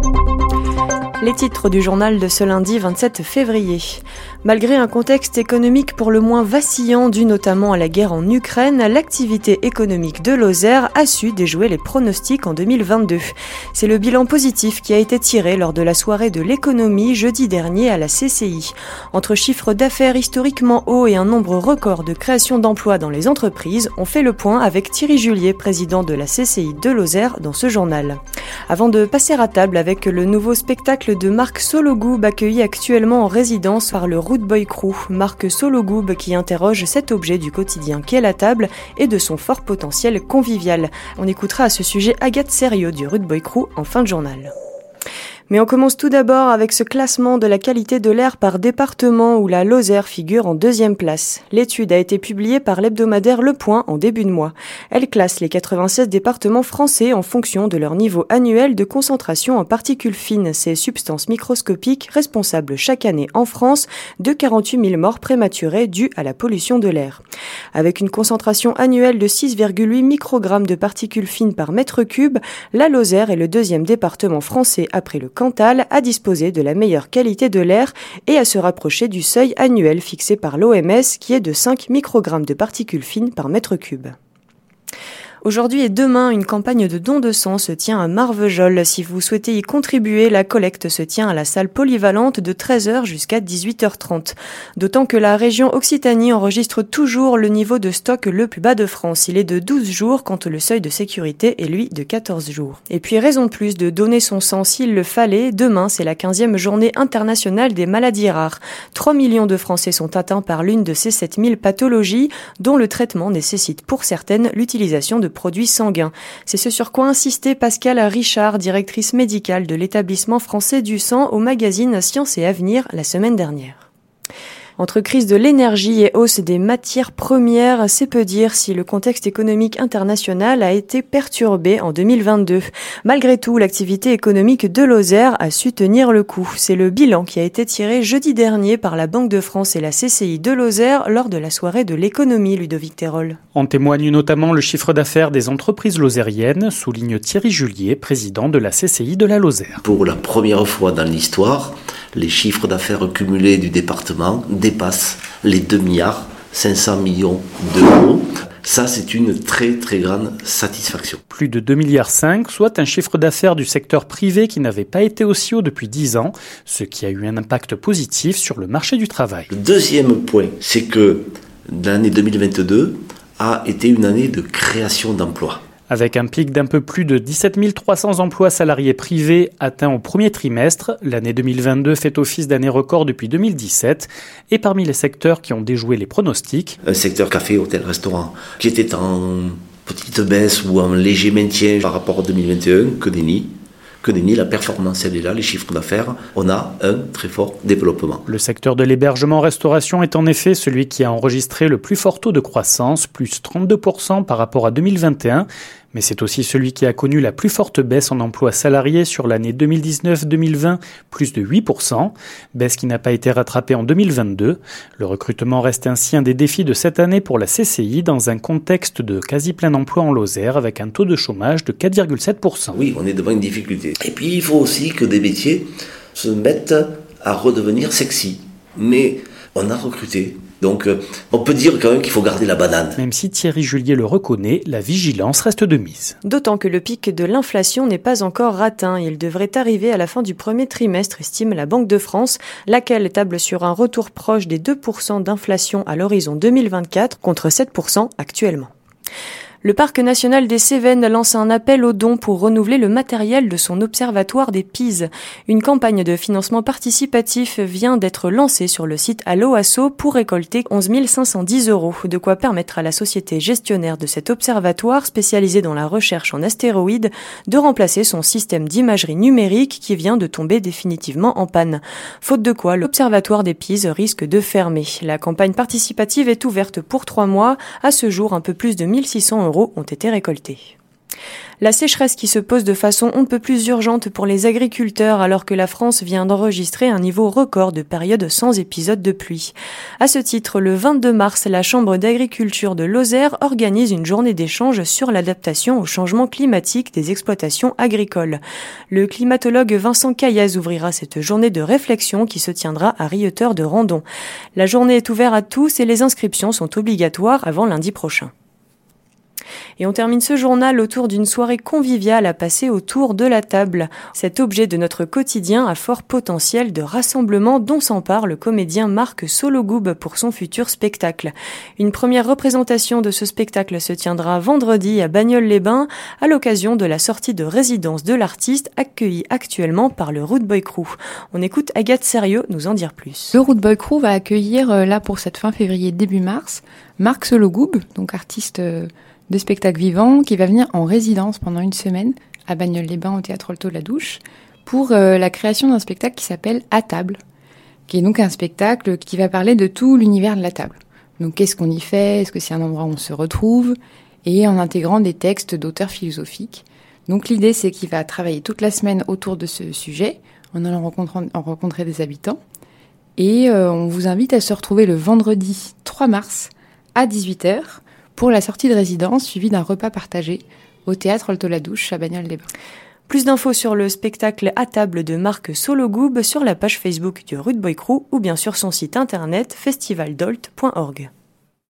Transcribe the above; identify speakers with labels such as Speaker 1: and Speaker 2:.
Speaker 1: Les titres du journal de ce lundi 27 février. Malgré un contexte économique pour le moins vacillant dû notamment à la guerre en Ukraine, l'activité économique de Lozère a su déjouer les pronostics en 2022. C'est le bilan positif qui a été tiré lors de la soirée de l'économie jeudi dernier à la CCI. Entre chiffres d'affaires historiquement hauts et un nombre record de création d'emplois dans les entreprises, on fait le point avec Thierry Julier, président de la CCI de Lozère, dans ce journal. Avant de passer à table avec le nouveau spectacle de Marc Sologoub, accueilli actuellement en résidence par le Rude Boy Crew. Marc Sologoub qui interroge cet objet du quotidien qu'est la table et de son fort potentiel convivial. On écoutera à ce sujet Agathe Sérieux du Rude Boy Crew en fin de journal. Mais on commence tout d'abord avec ce classement de la qualité de l'air par département où la Lozère figure en deuxième place. L'étude a été publiée par l'hebdomadaire Le Point en début de mois. Elle classe les 96 départements français en fonction de leur niveau annuel de concentration en particules fines, ces substances microscopiques responsables chaque année en France de 48 000 morts prématurées dues à la pollution de l'air. Avec une concentration annuelle de 6,8 microgrammes de particules fines par mètre cube, la Lozère est le deuxième département français après le Cantal à disposer de la meilleure qualité de l'air et à se rapprocher du seuil annuel fixé par l'OMS qui est de 5 microgrammes de particules fines par mètre cube. Aujourd'hui et demain, une campagne de dons de sang se tient à Marvejols. Si vous souhaitez y contribuer, la collecte se tient à la salle polyvalente de 13h jusqu'à 18h30. D'autant que la région Occitanie enregistre toujours le niveau de stock le plus bas de France. Il est de 12 jours quand le seuil de sécurité est lui de 14 jours. Et puis raison de plus de donner son sang s'il le fallait, demain c'est la 15e journée internationale des maladies rares. 3 millions de Français sont atteints par l'une de ces 7000 pathologies dont le traitement nécessite pour certaines l'utilisation de produits sanguins. C'est ce sur quoi insistait Pascale Richard, directrice médicale de l'établissement français du sang au magazine Science et Avenir la semaine dernière. Entre crise de l'énergie et hausse des matières premières, c'est peu dire si le contexte économique international a été perturbé en 2022. Malgré tout, l'activité économique de Lozère a su tenir le coup. C'est le bilan qui a été tiré jeudi dernier par la Banque de France et la CCI de Lozère lors de la soirée de l'économie, Ludovic Terol.
Speaker 2: En témoigne notamment le chiffre d'affaires des entreprises lozériennes, souligne Thierry Julier, président de la CCI de la Lozère.
Speaker 3: Pour la première fois dans l'histoire, les chiffres d'affaires cumulés du département dépassent les 2 milliards 500 millions d'euros. Ça, c'est une très très grande satisfaction.
Speaker 2: Plus de 2,5 milliards, soit un chiffre d'affaires du secteur privé qui n'avait pas été aussi haut depuis 10 ans, ce qui a eu un impact positif sur le marché du travail.
Speaker 3: Le deuxième point, c'est que l'année 2022 a été une année de création d'emplois.
Speaker 2: Avec un pic d'un peu plus de 17 300 emplois salariés privés atteints au premier trimestre, l'année 2022 fait office d'année record depuis 2017 et parmi les secteurs qui ont déjoué les pronostics.
Speaker 3: Un secteur café, hôtel, restaurant qui était en petite baisse ou en léger maintien par rapport à 2021, que nenni, la performance elle est là, les chiffres d'affaires, on a un très fort développement.
Speaker 2: Le secteur de l'hébergement-restauration est en effet celui qui a enregistré le plus fort taux de croissance, plus 32% par rapport à 2021, mais c'est aussi celui qui a connu la plus forte baisse en emploi salarié sur l'année 2019-2020, plus de 8%, baisse qui n'a pas été rattrapée en 2022. Le recrutement reste ainsi un des défis de cette année pour la CCI dans un contexte de quasi plein emploi en Lozère avec un taux de chômage de 4,7%.
Speaker 3: Oui, on est devant une difficulté. Et puis il faut aussi que des métiers se mettent à redevenir sexy. Mais on a recruté. Donc on peut dire quand même qu'il faut garder la banane.
Speaker 2: Même si Thierry Julier le reconnaît, la vigilance reste de mise.
Speaker 1: D'autant que le pic de l'inflation n'est pas encore atteint. Il devrait arriver à la fin du premier trimestre, estime la Banque de France, laquelle table sur un retour proche des 2% d'inflation à l'horizon 2024 contre 7% actuellement. Le Parc national des Cévennes lance un appel aux dons pour renouveler le matériel de son observatoire des Pises. Une campagne de financement participatif vient d'être lancée sur le site Alloasso pour récolter 11 510 €. De quoi permettre à la société gestionnaire de cet observatoire, spécialisée dans la recherche en astéroïdes, de remplacer son système d'imagerie numérique qui vient de tomber définitivement en panne. Faute de quoi, l'observatoire des Pises risque de fermer. La campagne participative est ouverte pour 3 mois. À ce jour, un peu plus de 1 600 € ont été récoltés. La sécheresse qui se pose de façon on ne peut plus urgente pour les agriculteurs alors que la France vient d'enregistrer un niveau record de période sans épisode de pluie. À ce titre, le 22 mars, la Chambre d'agriculture de Lozère organise une journée d'échange sur l'adaptation au changement climatique des exploitations agricoles. Le climatologue Vincent Caillaz ouvrira cette journée de réflexion qui se tiendra à Rieuteurs de Randon. La journée est ouverte à tous et les inscriptions sont obligatoires avant lundi prochain. Et on termine ce journal autour d'une soirée conviviale à passer autour de la table. Cet objet de notre quotidien a fort potentiel de rassemblement dont s'empare le comédien Marc Sologoub pour son futur spectacle. Une première représentation de ce spectacle se tiendra vendredi à Bagnoles-les-Bains à l'occasion de la sortie de résidence de l'artiste accueilli actuellement par le Rude Boy Crew. On écoute Agathe Sérieux nous en dire plus.
Speaker 4: Le Rude Boy Crew va accueillir là pour cette fin février début mars Marc Sologoub, donc artiste de spectacle vivant, qui va venir en résidence pendant une semaine à Bagnoles-les-Bains au Théâtre Alto-la-Douche pour la création d'un spectacle qui s'appelle À table, qui est donc un spectacle qui va parler de tout l'univers de la table. Donc qu'est-ce qu'on y fait ? Est-ce que c'est un endroit où on se retrouve ? Et en intégrant des textes d'auteurs philosophiques. Donc l'idée, c'est qu'il va travailler toute la semaine autour de ce sujet, en allant rencontrer des habitants. Et on vous invite à se retrouver le vendredi 3 mars à 18h pour la sortie de résidence, suivie d'un repas partagé au Théâtre Alto-la-Douche à Bagnoles-les-Bains.
Speaker 1: Plus d'infos sur le spectacle À table de Marc Sologoub sur la page Facebook du Rude Boy Crew ou bien sur son site internet festivaldolt.org.